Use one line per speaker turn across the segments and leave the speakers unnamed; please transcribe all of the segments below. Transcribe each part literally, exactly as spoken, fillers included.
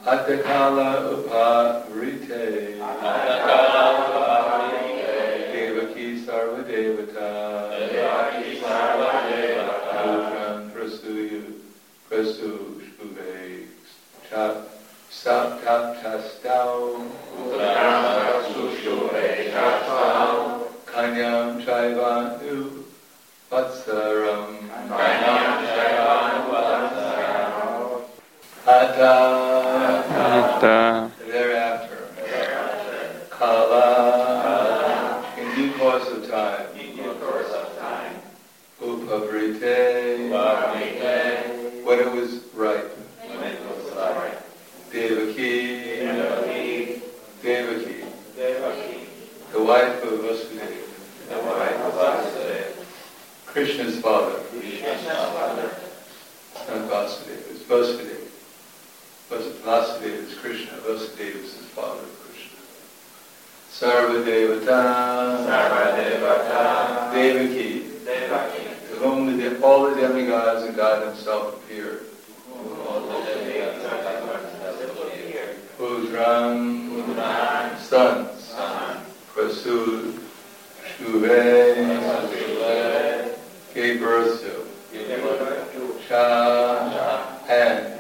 Atakala uparite
Atakala uparite
Devaki sarva devata
Devaki sarva devata
Putran prasuyu prasushpuve Chap sap tap chastau
Putran prasushpuve chastau
Kanyam chaivanu vatsaram
Kanyam chaivanu vatsaram
Ata
Ata
thereafter Kala in due course of time
in due course of time
Upavrite
Upavrite
when it was right
when it was right
Devaki
Devaki
Devaki
Devaki
the wife of Vasudeva
the wife of Vasudeva
Krishna's father
Krishna's father
not Vasudeva it's Vasudeva Vasudeva is Krishna Vasudeva is his father Krishna Sarva Devata
Sarva Devata
Devaki
Devaki
to whom the, all the demigods and God himself appeared Putran sons Prasu Shuve gave birth to Cha and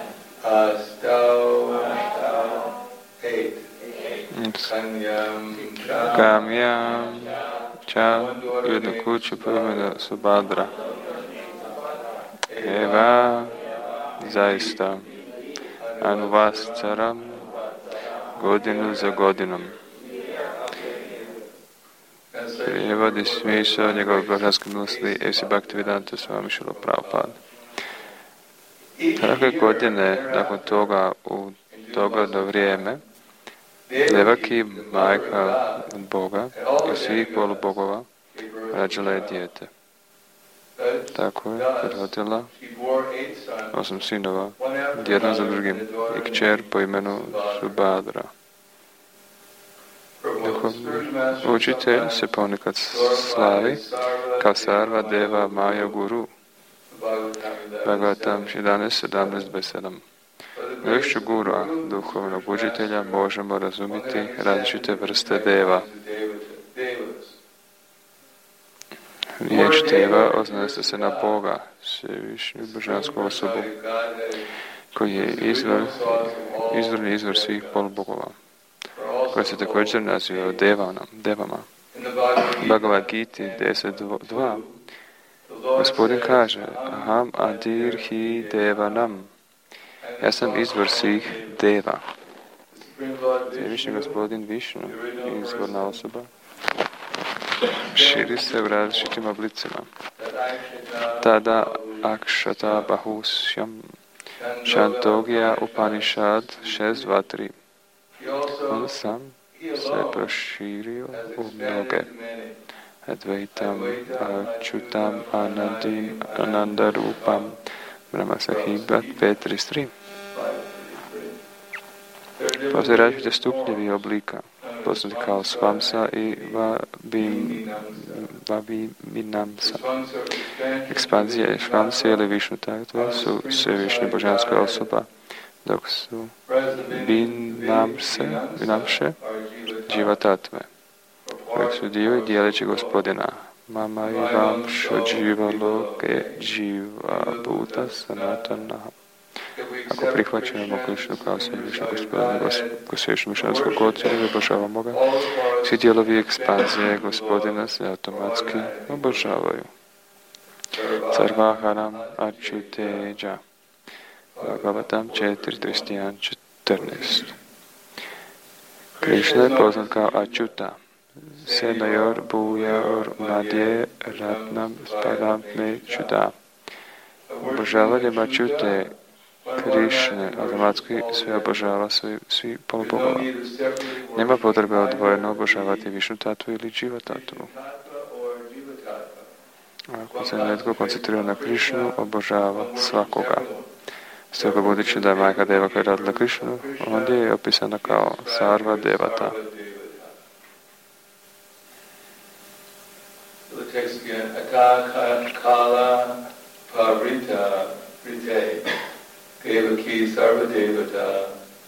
Astau eight Kanyam Cha
Kamyam Cha i jednu kuću po imenu Subhadra. Eva zaista Anuvascaram godinu za godinom. Prijevodi smisao njegove božanske milosti Esi Bhaktivedanta Swami Srila Prabhupada. Svake godine, nakon toga, u dogledno vrijeme, Devaki, majka od Boga i svih polubogova, rađala je dijete. Tako je rodila osam sinova, jedan za drugim, i kćer po imenu Subhadra. Učitelj se ponekad slavi kao Sarva Deva Maja Guru. Bhagavatam jedanaest sedamnaest dvadeset sedam. Milošću Gurua, duhovnog učitelja, možemo razumjeti različite vrste deva. Riječ deva odnosi se na Boga, svevišnju božansku osobu, koji je izvor, izvorni izvor svih polubogova, koji se također naziva devanam, devama. Bhagavad Gita deset dva. Gospodin kaže, aham adir hi devanam. Ja sam izvor svih deva. Svevišnji gospodin Višnu, izvorna osoba, širi se u različitim oblicima. Tada akshata bahusyam Chandogya Upanishad šest dva tri. On sam se proširio u mnoge. Advaitam Achutam Anandim Anandarupam Brahma Sahibat pet trideset tri. Postoje različite stupnjevi oblika, poznati kao Svamsa i Vaviminamsa. Ekspanzija Svamsa ili Višnu tattva su svevišnja božanska osoba, dok su Vinamse, Vinamše Jiva tattve, koji su dio i dijeleći gospodina. Mama i vam šo dživa loke dživa buta sanatana. Ako prihvaćamo Krišnu kao svevišnju gospodina, kao svevišnju mišanskog oca i obožavamo ga, svi dijelovi ekspanzije gospodina se automatski obožavaju. Sarvaharam Achyuteja. Bhagavatam četiri trideset jedan četrnaest. Krišna je poznat kao Achyuta. Senayor Bhuyor Madhye Ratnam Spadam Me Čuda. Obožavanjem Achyute Krišne automatski sve obožava svi, svi polubogova. Nema potrebe odvojeno obožavati Višnu tattvu ili Dživa tattvu. Ako se netko koncentrira na Krišnu, obožava svakoga. Stoga budući da je majka Deva koja je radila Krišnu, ondje je opisana kao Sarva Devata.
Pavrita Rite Devaki Sarva Devata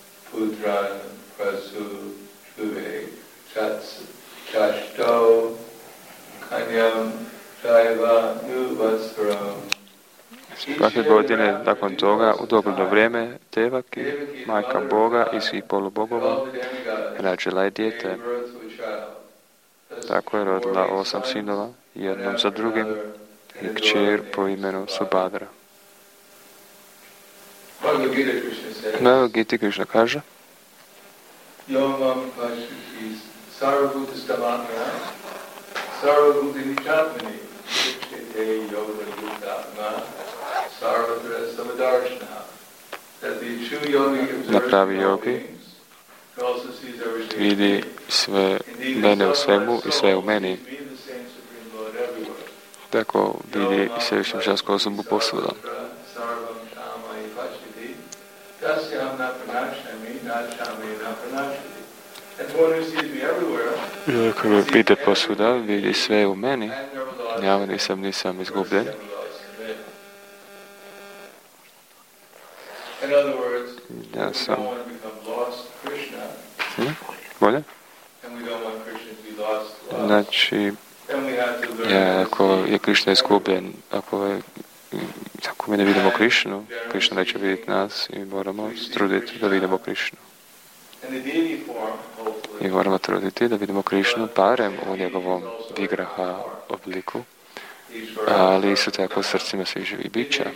Indran Prasu Juve Chats Chashto Kanyam Jaiva Nuvasparam.
Svake godine nakon toga u dogledno vrijeme Devaki, majka Boga i svih polubogova, rađila je dijete. Tako je rodila osam sinova, jednom za drugim, i kćer po imenu Subhadra. Na Gita Krishna kaže:
Yomam Pashuti Sarvabhuta Stamatmana Sarvabhuta Nichatmani Sikshite Yoga Yutatma Sarvatra Samadarshana. That the true yogi observes
pravi
all
yogi
beings, also sees everything.
vidi sve mene u svemu i sve u meni. Tako vidi svevišnju božansku osobu posvuda. I ako me pita posvuda, vidi sve u meni, ja nisam, nisam izgubljen. Ja sam... Hm? Bolje? Znači, ja, ako je Krišna izgubljen, ako, je, ako mi ne vidimo Krišnu, Krišna neće vidjeti nas i moramo truditi da vidimo Krišnu. I moramo truditi da vidimo Krišnu barem u njegovom vigraha obliku, ali isto tako u srcima svih živih bića.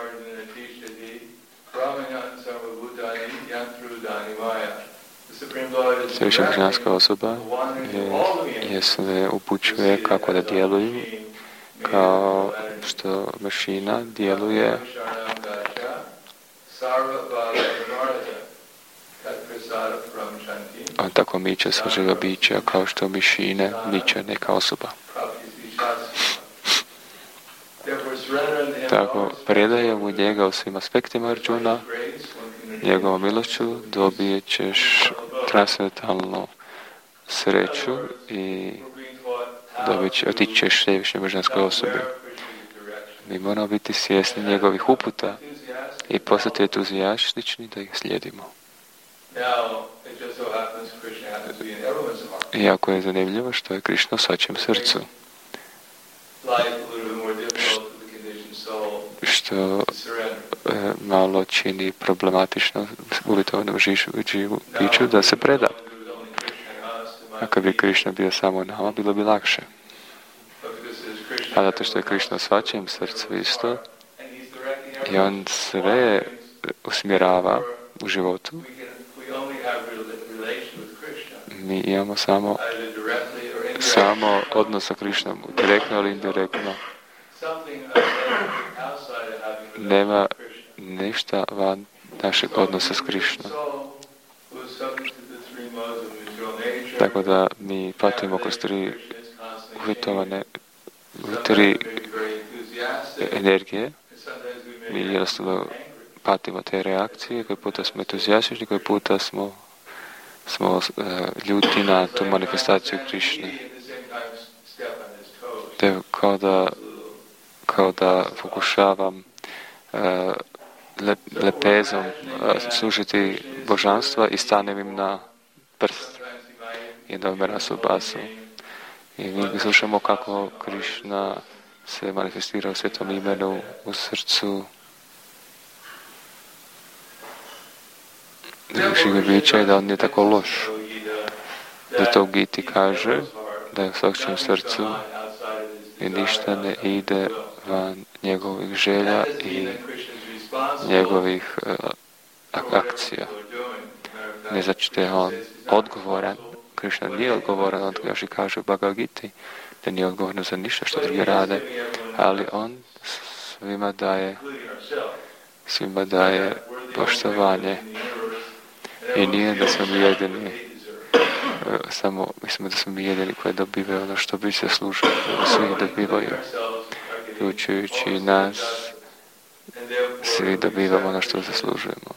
Svevišnja božanska osoba je, je sve upućuje kako da djeluju, kao što mašina djeluje on tako miče sva živa bića, kao što mišine miče neka osoba. Tako predaje u njega u svim aspektima Arjuna, njegovom milošću dobije ćeš transcendentalnu sreću i dobit će, otići ćeš svevišnjoj božanskoj osobi. Mi moramo biti svjesni njegovih uputa i postati entuzijastični da ih slijedimo. Iako je zanimljivo što je Krišna u svačijem srcu. Što e, malo čini problematično uvjetovanom živu biću da se preda. A kad bi Krišna bio samo nama, bilo bi lakše. A zato što je Krišna u svačijem srcu isto, i on sve usmjerava u životu, mi imamo samo samo odnos sa Krišnom, direktno ili indirektno. Nema ništa van našeg odnosa s Krišnom. Tako da mi patimo kroz tri uvjetovane, tri energije. Mi jednostavno patimo te reakcije, koji puta smo entuzijastični, koji puta smo, smo uh, ljuti na tu manifestaciju Krišne. Te kao da, kao da pokušavam uh, le, lepezom uh, služiti božanstva i stanem im na prst i da me rasu basu. I mi slušamo kako Krišna se manifestira u svetom imenu, u srcu živih bića i da on nije tako loš. Zato u Giti kaže da je u svakom srcu i ništa ne ide van njegovih želja i njegovih uh, akcija. Ne znači da je on odgovoran. Krišna nije odgovoran, on još i kaže u Bhagavad Giti da nije odgovoran za ništa što drugi rade, ali on svima daje svima daje poštovanje. I nije da smo mi jedini, samo mislimo da smo mi jedini koji dobivaju ono što bi se služili, svi dobivaju, uključujući nas, svi dobivamo ono što zaslužujemo.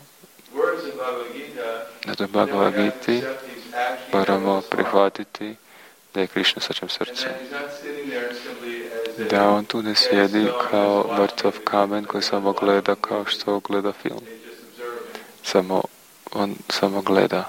Na toj Bhagavad Giti moramo prihvatiti da je Krišna u svačem srcu. Da on tu ne sjedi kao mrtav kamen koji samo gleda kao što gleda film. Samo on samo gleda.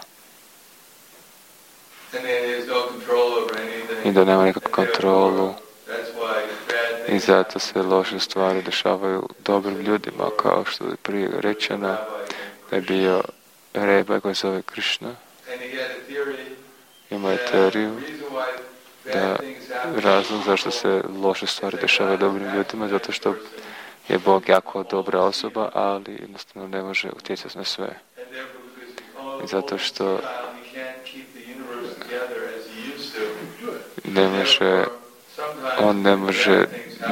I da nema nikakvu kontrolu. I zato se loše stvari dešavaju dobrim ljudima, kao što je prije rečeno, da je bio reba koji se zove Krishna. Ima je teoriju da razlog zašto se loše stvari dešavaju dobrim ljudima, zato što je Bog jako dobra osoba, ali jednostavno ne može utjecati na sve. I zato što ne može, on ne može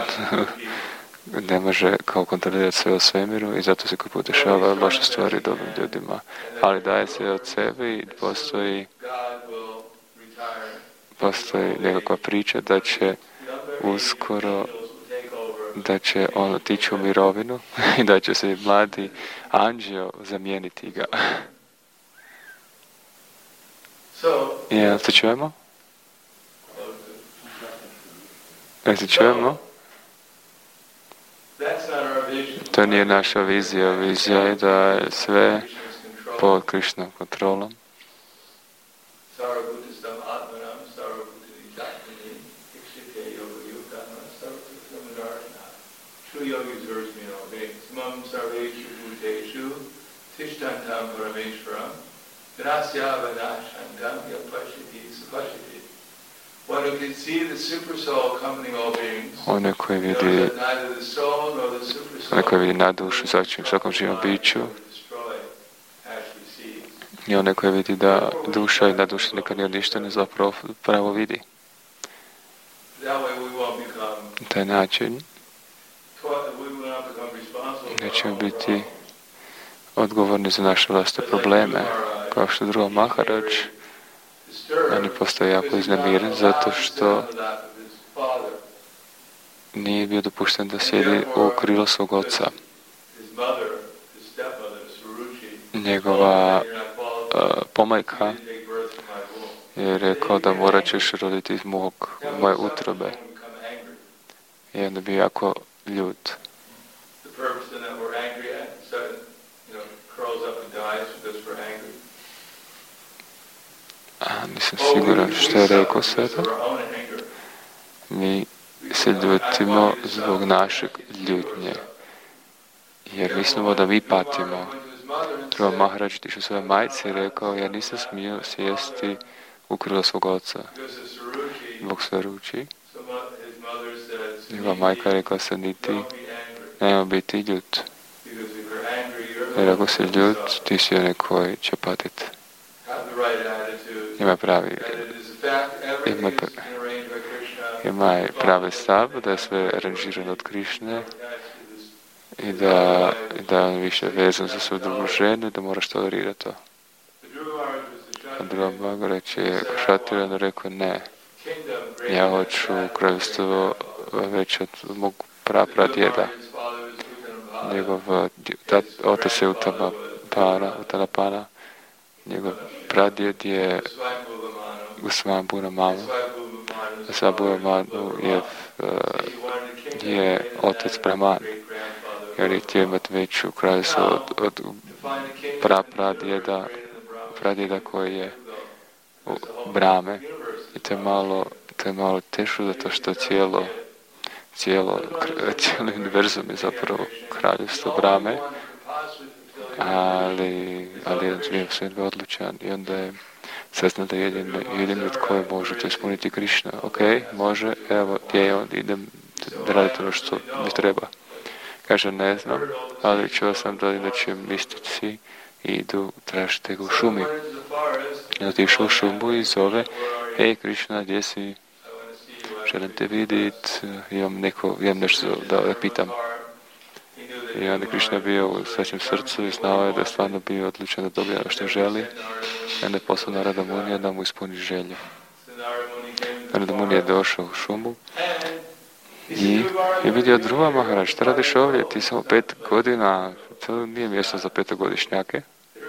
ne može kao kontrolirati sve u svemiru i zato se kako podešava loše stvari dobrim ljudima. Ali daje se od sebe i postoji postoji nekakva priča da će uskoro da će on otići u mirovinu i da će se mladi anđeo zamijeniti ga. Jel se čujemo? Jel se čujemo? To nije naša vizija. Vizija je da je sve pod Krišnom kontrolom. Onaj koji vidi onaj koji vidi na dušu svačim svakom živom biću i onaj koji vidi da duša i na duši nikad nije ništa zapravo pravo vidi. Na taj način nećemo biti odgovorni za naše vlastne probleme, kao što drugo Maharaj. On je postao jako iznemiren zato što nije bio dopušten da sjedi u krilo svog oca. Njegova uh, pomajka je rekao da morat ćeš roditi iz mog, moje utrobe. I onda bio jako ljut. A, nisam siguran što je rekao sada. Mi se ljutimo zbog našeg ljutnje. Jer mislimo da mi patimo. Treba Maharaj tišu svoje majci i rekao, ja nisam smio sjesti u krilo svog oca. Zbog sve ruči. Njegova majka je rekla se niti, nema biti ljut. Jer ako si ljut, ti si onaj koji će patiti. Ima pravi, ima, ima pravi stav da je sve aranžirano od Krišne i da, i da on više vezan za svoju drugu ženu i da moraš tolerirati to. A druga Baga reče, Kšatrijan rekao ne, ja hoću kraljevstvo već od mog prapradjeda. Njegov tat, otac je Utanapana, Utanapana. Njegov pradjed je Usvambura Manu. Usvambura Manu je, je otac Brahman. Jer je htio imati veću kraljevstvo od, od prapradjeda, pradjeda koji je u Brahme. I to je malo, to je malo teško zato što cijelo, cijelo, cijelo univerzum je zapravo kraljevstvo Brahme. Ali, ali jedan je sve odlučan i onda je sretno da jedin, jedin od koje može to ispuniti Krišna. Ok, može, evo, gdje je on, idem da raditi ono što mi treba. Kaže, ne znam, ali čuo sam da inače mistici idu tražiti ga u šumi. I otišao u šumu i zove, hej Krišna, gdje si? Želim te vidjeti, imam, neko, imam nešto da, da pitam. I onda Krišna je bio u srećem srcu i znao je da je stvarno bio odlučan da dobije što želi. I onda je poslao Narada Munija da mu ispuni želju. Narada Munija je došao u šumu i je vidio druga Maharaj, šta radiš ovdje? Ti samo pet godina, to nije mjesto za petogodišnjake.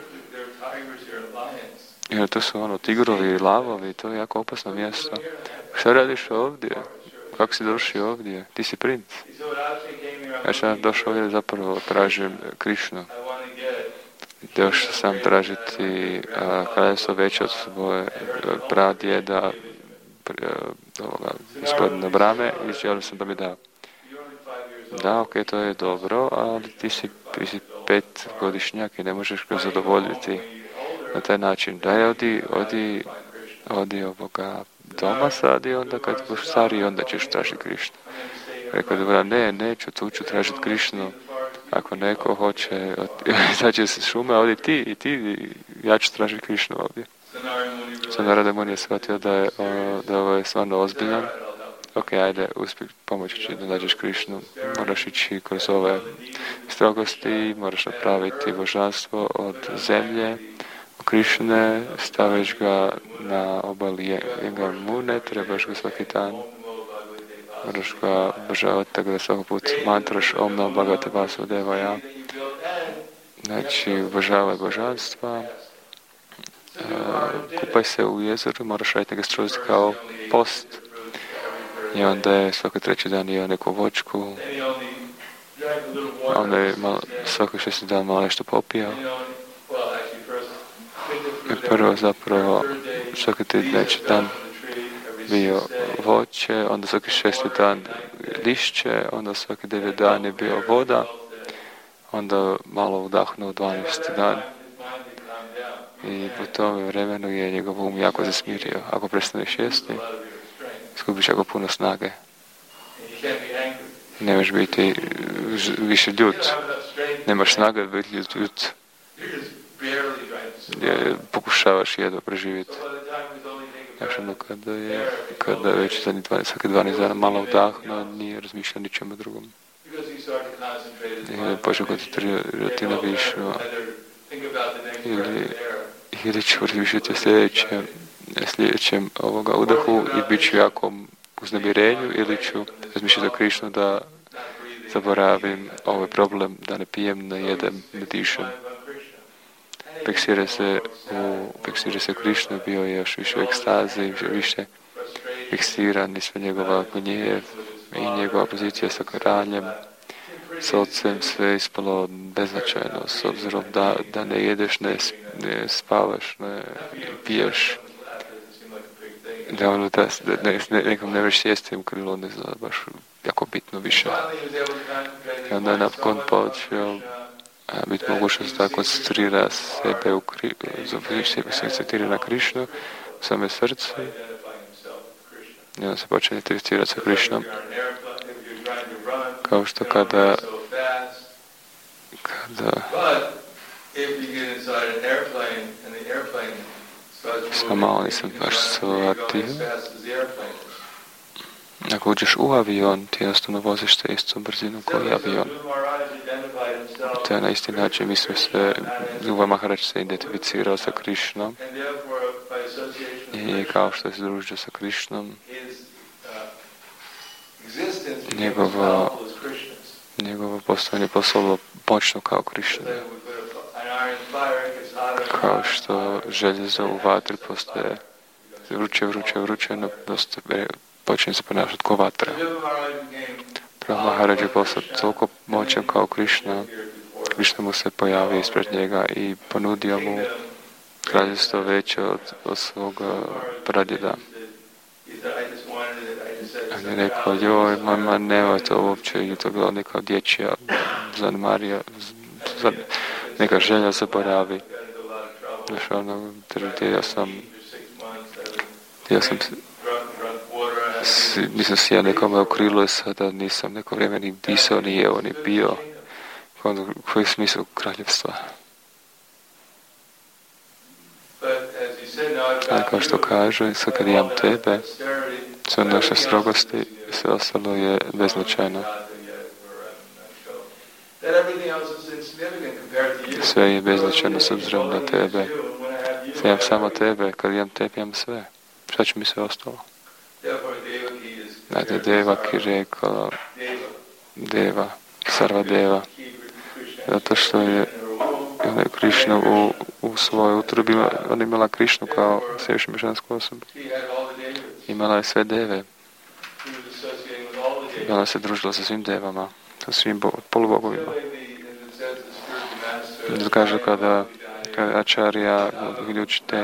Jer to su ono tigrovi i lavovi, to je jako opasno mjesto. Šta radiš ovdje? Kako si došao ovdje? Ti si princ. Ja sam došao ovdje zapravo tražim Krišnu. došao sam tražiti kraljevstvo veće od svoje pradjeda, ovoga gospodina Brame, i želio sam da mi da. Da, ok, to je dobro, ali ti si, ti si pet godišnjak i ne možeš ga zadovoljiti na taj način. Daj, odi, odi, odi ovoga doma sad i onda kad budeš stariji, onda ćeš tražiti Krišnu. Rekao da ne, neću, tu ću tražiti Krišnu. Ako neko hoće izaći iz šume, odi ti i ti, ja ću tražiti Krišnu ovdje. Sad Narada Muni je shvatio da je, o, da ovo je stvarno ozbiljan. Ok, ajde, uspjeh, pomoći će da nađeš Krišnu. Moraš ići kroz ove strogosti, moraš napraviti božanstvo od zemlje, Krišne, staviš ga na obali Jangamune, trebaš ga svaki dan, moraš ga obožavati tako da svaki put mantraš Om Namo Bhagavate Vasudevaya. Znači, obožavaj božanstva, kupaj se u jezeru, moraš raditi neke strogosti kao post, i onda je svaki treći dan jeo neku vočku, onda je malo, svaki šesti dan malo nešto popio. I prvo zapravo svaki treći dan bio voće, onda svaki šesti dan lišće, onda svaki devet dan je bio voda, onda malo udahnuo dvanaesti dan. I u tom vremenu je njegov um jako zasmirio. Ako prestaneš jesti, izgubiš jako puno snage. Nemaš biti više ljut. Nemaš snage biti ljut. ljut. Je, pokušavaš jedva preživjeti. Znači ono kada je, kada je već zadnji dvanaest, svaki dvanaest dana malo udahnuo, nije razmišljao ničemu drugom. I je počeo koncentrirati na višu. Ili, ili ću razmišljati o sljedećem, sljedećem ovoga udahu i bit ću jako uznemirenju, ili ću razmišljati o Krišnu da zaboravim ovaj problem, da ne pijem, ne jedem, ne dišem. Fiksira se u, fiksira se Krišnu, bio je još više u ekstazi, više fiksiran i sve njegova gnjev i njegova pozicija sa kraljem, s ocem, sve ispalo beznačajno, s obzirom da, da ne jedeš, ne, ne spavaš, ne piješ, da ono da, da ne, nekom ne vreš sjesti u krilo, ne zna baš jako bitno više. I onda je napokon počeo biti mogućnost da koncentrira sebe u Krišnu, sebe se koncentrira na Krišnu, u same srce, i onda se počne identificirati sa Krišnom. Kao što kada kada samo malo nisam baš shvatio. Ako uđeš u avion, ti jednostavno voziš te istu brzinu koji avion. To je na isti način, mislim se, Dhruva Maharaj se identificirao sa Krišnom i kao što se družio sa Krišnom, njegovo njegovo postojanje postalo moćno kao Krišna. Kao što željezo u vatri postaje vruće, vruće, vruće, no počinje se ponašati kao vatra. Pravo Maharaj je postao toliko moćan kao Krišna. Krišna mu se pojavi ispred njega i ponudio mu kraljevstvo veće od, od svog pradjeda. On je rekao, joj, mama, nema to uopće, i to je bila neka dječja zanimarija, zan, neka želja se pojavi. Znaš, ono, ja sam, ja sam, nisam si ja nekome u krilu, sada nisam neko vrijeme ni disao, ni jeo, ni pio. Onda, koji je smisao kraljevstva? Ali kao što kaže, sad kad imam tebe, sve naše strogosti, sve ostalo je beznačajno. Sve je beznačajno s obzirom na tebe. Sad imam samo tebe, kad imam tebe, imam sve. Šta će mi sve ostalo? Znate, Devaki rekao, Deva, Sarva Deva, zato što je ona je Krišna u, u svojoj utrobi, ona imala Krišnu kao središnju božansku osobu. Imala je sve deve. Ona se družila sa svim devama, sa svim bo, polubogovima. Kaže kada, kada Ačarja, učitelj,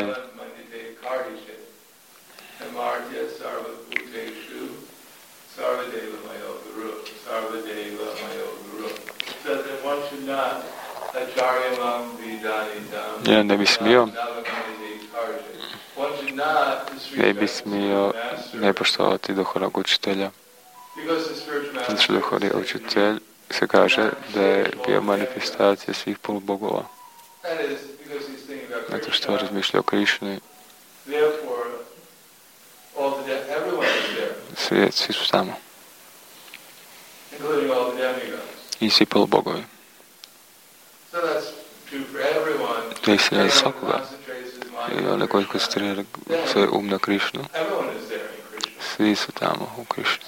ja ne bi smio ne bi smio ne poštovati duhovnog učitelja. Zato što duhovni učitelj se kaže da je bio manifestacija svih polubogova. Zato što razmišlja o Krišni. Svi, svi su tamo. I svi polubogovi. To je istina za svakoga. I onaj koji koncentrira svoj um na Krišnu. Svi su tamo u Krišni.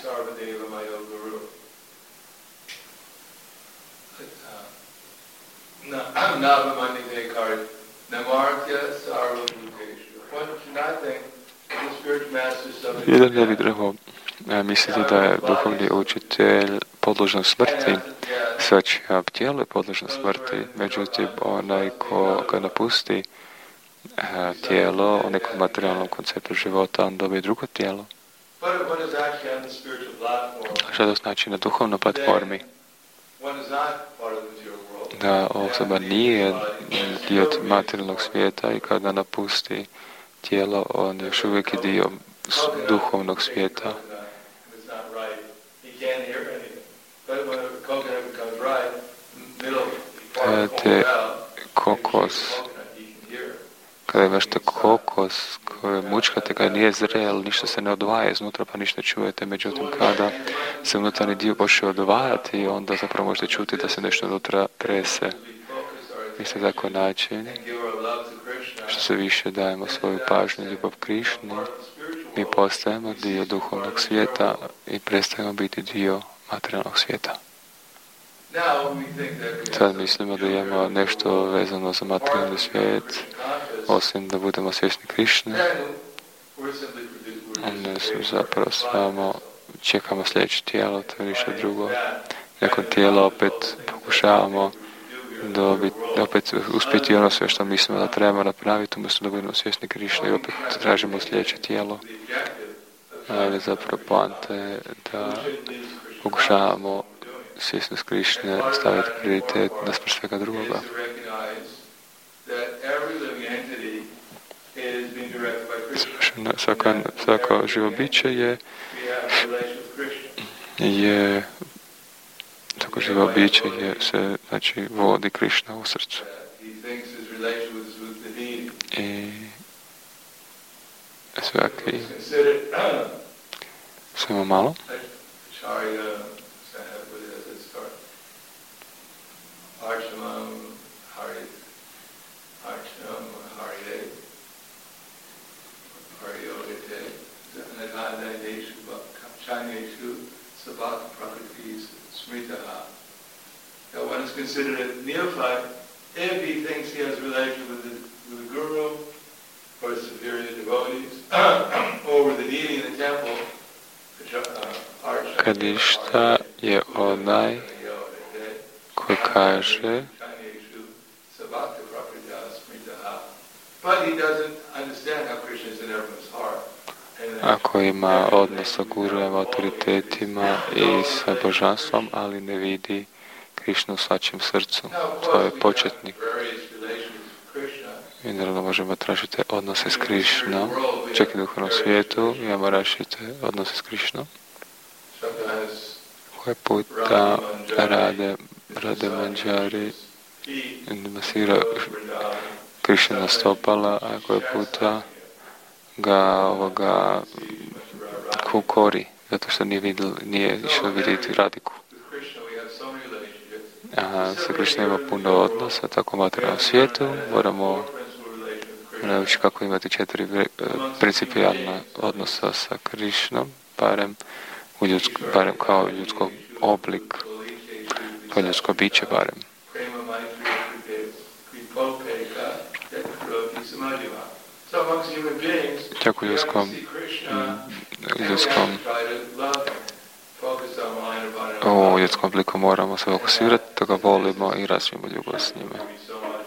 Jedan ne bi trebao misliti da je duhovni učitelj podložan smrti, svačija tijelo je podložno smrti, međutim onaj ko ga napusti tijelo, o nekom materijalnom konceptu života, on dobije drugo tijelo. Što to znači na duhovnoj platformi? Da osoba nije dio materijalnog svijeta i kada napusti tijelo, on još uvijek je dio duhovnog svijeta. Te kokos, kada imate kokos koji mučkate, kada nije zrel, ništa se ne odvaja iznutra, pa ništa čujete. Međutim, kada se unutarnji dio počne odvajati, onda zapravo možete čuti da se nešto unutra trese. Isto tako način, što se više dajemo svoju pažnju i ljubav Krišni, mi postajemo dio duhovnog svijeta i prestajemo biti dio materijalnog svijeta. Sad mislimo da imamo nešto vezano za materijalni svijet, osim da budemo svjesni Krišne. Onda su zapravo samo čekamo sljedeće tijelo, to je ništa drugo. Nakon tijela opet pokušavamo dobiti, opet uspjeti ono sve što mislimo da trebamo napraviti, umjesto da budemo svjesni Krišne i opet tražimo sljedeće tijelo. Ali zapravo poanta je da pokušavamo svjesnost Krišne staviti prioritet naspram svega drugoga. Svako, svako živo biće je je svako živo biće je se znači vodi Krišna u srcu. I svaki samo malo
Archamam Hari Archamam Hari Hari Odite Nagada Yeshu Chanyeshu Sabhat Prakritis Smritaha. Now one is considered a neophyte if he thinks he has a relation with the, with the guru or superior devotees or with the deity in the temple.
Kadishta je onaj koji kaže ako ima odnos sa gurujem, autoritetima i sa božanstvom, ali ne vidi Krišnu u svačem srcu. To je početnik. I naravno možemo tražiti odnose s Krišnom. Čak i u duhovnom svijetu imamo različite odnose s Krišnom. Koje puta rade Rade Manđari masira Krišna stopala, a koje puta ga ovoga kukori, zato što nije, vidjel, nije išao vidjeti radiku. A sa Krišnom ima puno odnosa, tako u materijalnom svijetu. Moramo naučiti kako imati četiri principijalna odnosa sa Krišnom, barem, u ljudsko, barem kao ljudsko oblik, kao ljudsko biće barem. Čak u ljudskom, ljudskom, u ljudskom obliku moramo se fokusirati, da ga volimo i razvijemo ljubav s njime.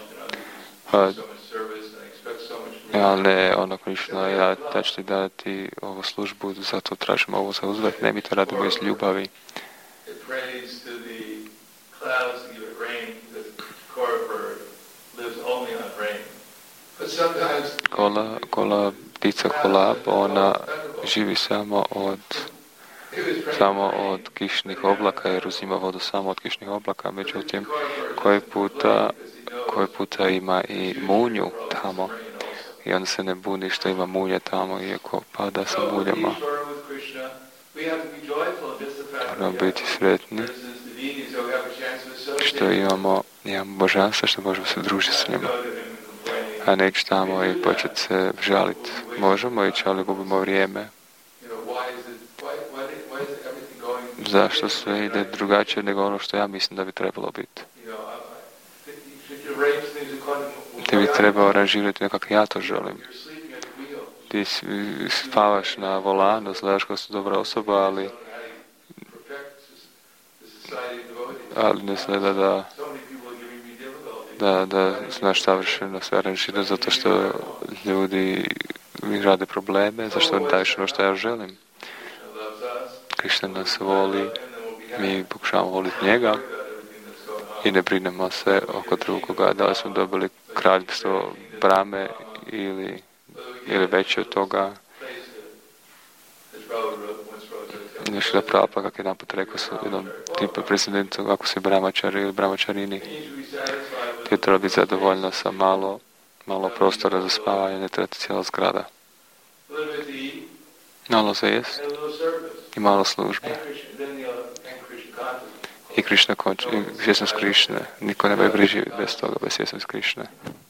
Pa,
so much service and I expect so much from
ja,
you.
ne, ono Krišna, ja, ja ću ti dati ovu službu, zato tražim ovo za uzvrat, ne mi to radimo iz ljubavi.
It prays to the clouds to give it rain, because Kora bird lives only on rain. But sometimes
Kola, kola, ptica kolab, ona živi samo od samo od kišnih oblaka, jer uzima vodu samo od kišnih oblaka, međutim, koji puta, koji puta ima i munju tamo i on se ne buni što ima munje tamo, iako pada sa munjama. Moramo biti sretni što imamo, imamo božanstva, što možemo se družiti s njima. A ne ići tamo i početi se žaliti. Možemo ići, ali gubimo vrijeme. Zašto sve ide drugačije nego ono što ja mislim da bi trebalo biti? Ti bi trebao aranžirati nekako ja to želim. Ti spavaš na volanu, gledaš kao su dobra osoba, ali ali ne gleda da da, da znaš savršeno sve aranžira zato što ljudi mi rade probleme, zašto daješ ono što ja želim. Krišna nas voli, mi pokušavamo voliti njega i ne brinemo se oko drugoga, da li smo dobili kraljevstvo Brahme ili, ili veće od toga. Nešto da prava, pa kak je naput rekao su jednom tipa presidentu, ako si brahmačar ili brahmačarini, je treba biti zadovoljno sa malo, malo prostora za spavanje, ne treba cijela zgrada. Malo za jest i malo službe. I Krišna konč, i svjesnost Krišne. Niko ne bi preživio bez toga, bez svjesnost Krišne.